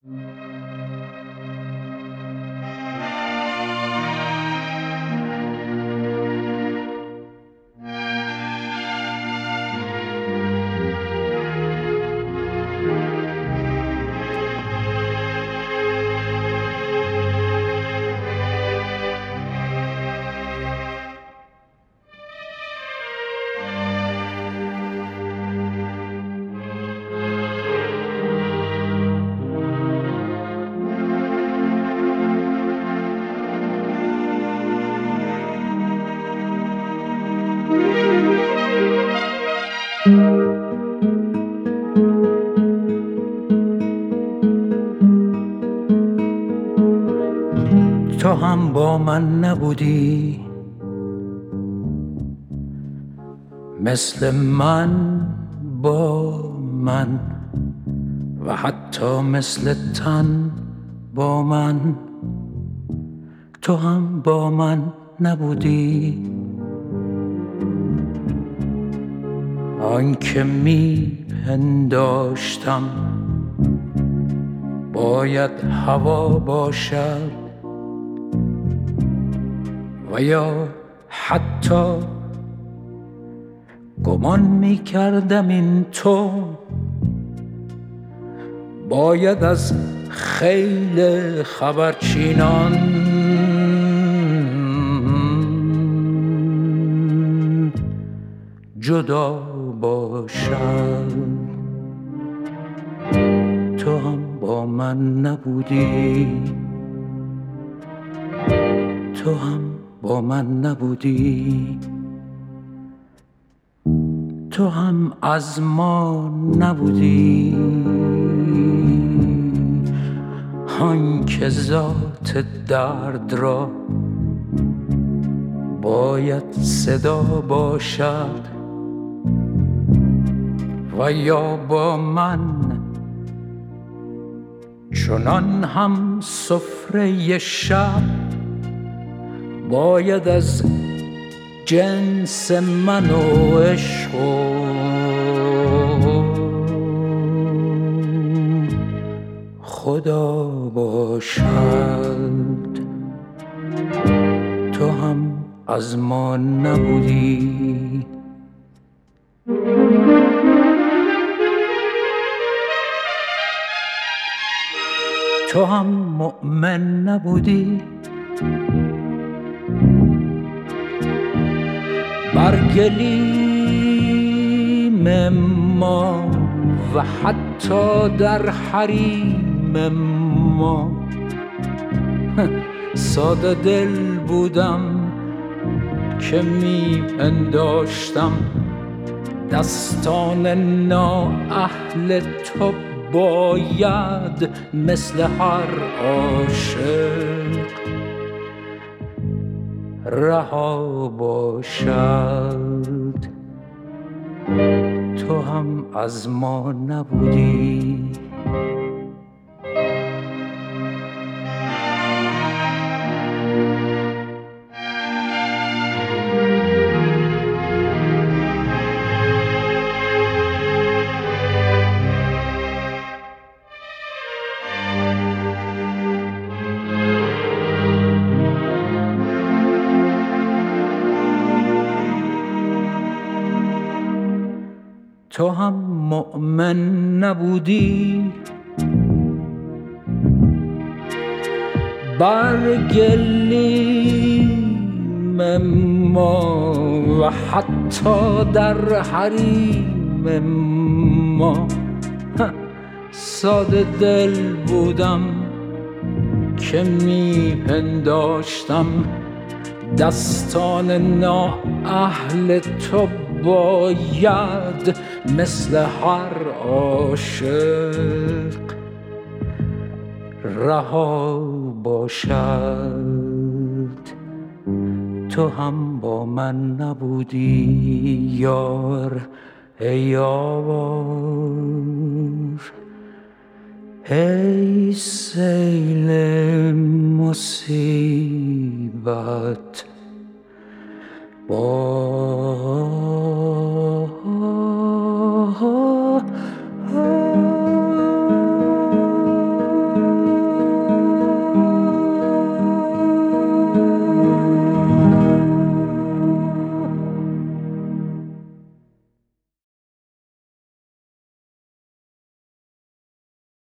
تو هم با من نبودی، مثل من با من، و حتی مثل تن با من. تو هم با من نبودی، آنکه می پنداشتم باید هوا باشد، و یا حتی گمان می کردم این تو باید از خیل خبرچینان جدا باشد. تو هم با من نبودی، تو هم با من نبودی، تو هم از ما نبودی، آنکه ذات درد را باید صدا باشد، و یا با من چنان هم سفره شب باید از جنس من و عشق و خدا باشد. تو هم از ما نبودی، تو هم مؤمن نبودی، بر گلیم ما و حتی در حریم ما. ساده دل بودم که می پنداشتم دستان نااهل تو باید مثل هر عاشق رها باشد. تو هم از ما نبودی، تو هم مؤمن نبودی، بر گلیم ما و حتی در حریم ما. ساده دل بودم که می پنداشتم دستان نااهل تو باید مثل هر عاشق رها باشد. تو هم با من نبودی یار، ای یار، ای سیل مصیبت با